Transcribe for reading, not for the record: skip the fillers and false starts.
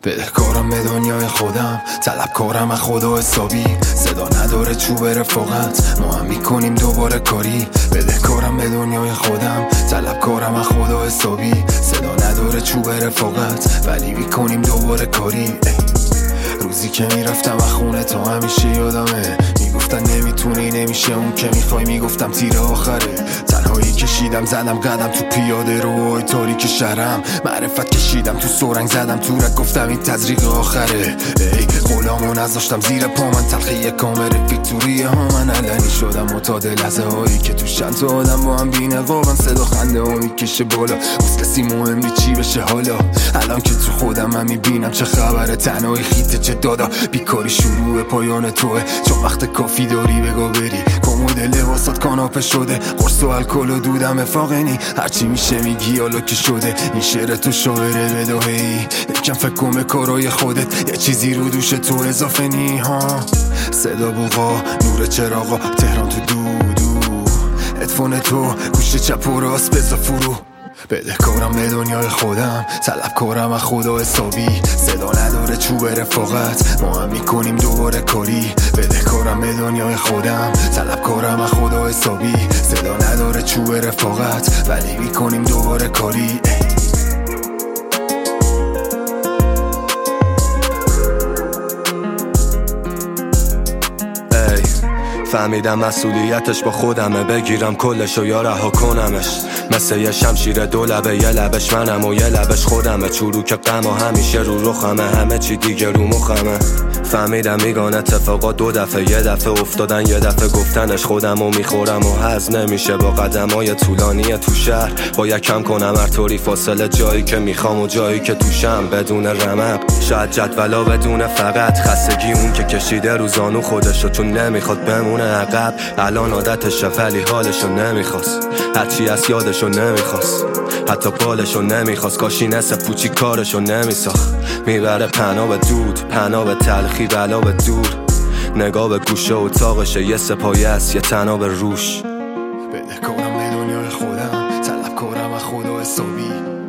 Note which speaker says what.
Speaker 1: بدهکارم به دنیای خودم، طلبکارم از خدا حسابی. صدا نداره چوب رفاقت، ما هم میکنیم دوباره کاری. بدهکارم به دنیای خودم، طلبکارم از خدا حسابی. صدا نداره چوب رفاقت، ولی میکنیم دوباره کاری. روزی که میرفتم از خونه تا همیشه یادمه، میگفتن نمیتونی نمیشه اون که میخوای، میگفتم تیر آخره. تنهایی کشیدم زدم قدم تو پیاده روی تاریک شهرم، معرفت کشیدم تو سرنگ زدم تو رگ، گفتم این تزریق آخره. ای غلامو نذاشتم زیر پا من، تلخی کامل فیکتوری ها من علنی شدم معتاد لحظه هایی که تو چند تا آدم با هم بی‌نقابن. صدا خنده ها میکشه بالا، از کسی مهم نی چی بشه حالا. الان که تو خودم من میبینم چه خبره، تنهایی خیته چه دادا، بیکاری شروع پایان توه. چون وقت کافی داری بگو بری، کمود لباسات کاناپه شده، قرص و الکل و دودم فاقنی. هرچی میشه میگی حالا که شده، این شعر تو شاعره بداهی. یکم فکر کن به کارای خودت، یه چیزی رو دوش تو اضافه نی ها. صدا بوغا، نور چراغا، تهران تو دودو، ادفون تو گوش چپ و راست بزا فرو. بدهکارم به دنیای خودم، طلبکارم از خدا حسابی. صدا نداره چوب رفاقت، ما هم میکنیم دوباره کاری. بدهکارم به دنیای خودم، طلبکارم از خدا حسابی. صدا نداره چوب رفاقت، ولی میکنیم دوباره کاری.
Speaker 2: فهمیدم مسئولیتش با خودمه، بگیرم کلشو یا رها کنمش. مثل یه شمشیر دو لبه، یه لبش منم و یه لبش خودمه. چروک غم و همیشه رو رخمه، همه چی دیگه رو مخمه. فهمیدم میگن اتفاقات دو دفعه، یه دفعه افتادن یه دفعه گفتنش. خودم و میخورم و هضم نمیشه با قدمای طولانی تو شهر. باید کم کنم هر طوری فاصله، جایی که میخوام و جایی که توشم بدون رمق. شاید جدولا بدون فقط خستگی اون که کشیده رو زانو خودشو، چون نمیخواد بمونه عقب. الان عادتشه ولی حالشو نمیخواست، هرچی از یادشو نمیخواست، حتی بالشو نمیخواست. کاشی نسه پوچی کارشو نمیساخت. میبره پناه به دود، پناه به تلخی، بلا به دور. نگاه به گوشه و اتاقشه، یه سپایه است یه تناب روش.
Speaker 1: بدهکارم به دنیای خودم، طلبکارم از خدا حسابی.